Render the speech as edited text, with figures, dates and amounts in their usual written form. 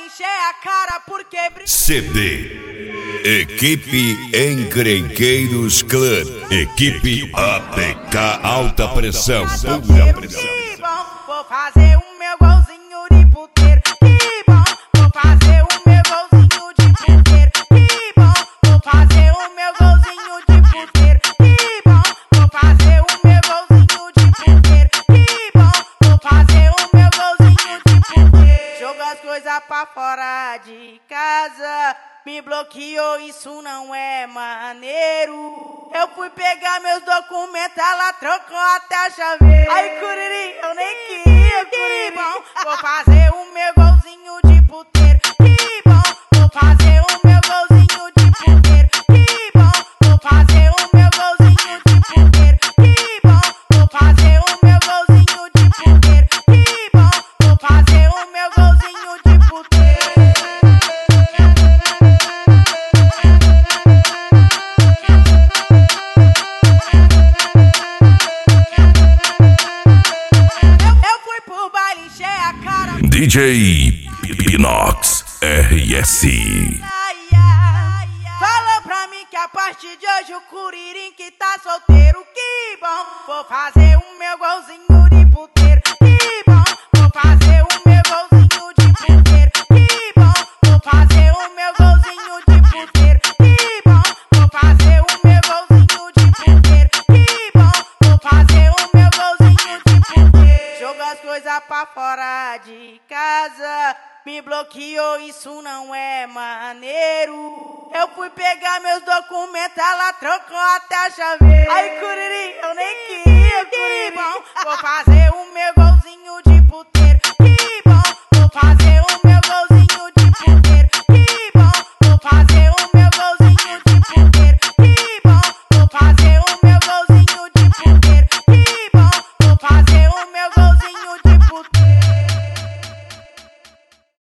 encher a cara porque CD Equipe Encrenqueiros Clã, equipe APK Alta Pressão, pura pressão. Que bom, vou fazer o meu golzinho de puteiro. Que bom, vou fazer o meu golzinho de puteiro. Que bom, vou fazer o meu golzinho de puteiro. Que bom, vou fazer o meu golzinho de puteiro. Que bom, vou fazer o meu golzinho de puteiro. Joga as coisas pra fora de casa. Me bloqueou, isso não é maneiro. Eu fui pegar meus documentos, ela trocou até a chaveira. Ai, curiri, eu nem queria, curiri. Que bom, vou fazer o meu golzinho de puteiro. Que bom, vou fazer o meu golzinho de puteiro. Que bom, vou fazer o meu golzinho de puteiro. Que bom, vou fazer o meu golzinho de puteiro. Que bom, vou fazer o meu golzinho de puteiro. DJ Pinox RS. Falou pra mim que a partir de hoje o Curirim que tá solteiro. Que bom, vou fazer o meu golzinho de puteiro. Que bom, vou fazer o meu golzinho de puteiro. Que bom, vou fazer o meu golzinho de puteiro. Que bom, vou fazer o meu golzinho de puteiro. Que bom, vou fazer o meu golzinho de puteiro. Joga as coisas pra fora de casa. Me bloqueou, isso não é maneiro. Eu fui pegar meus documentos, ela trocou até a chaveira. Ai, curiri, eu nem queria, curiri. Que bom, vou fazer o meu golzinho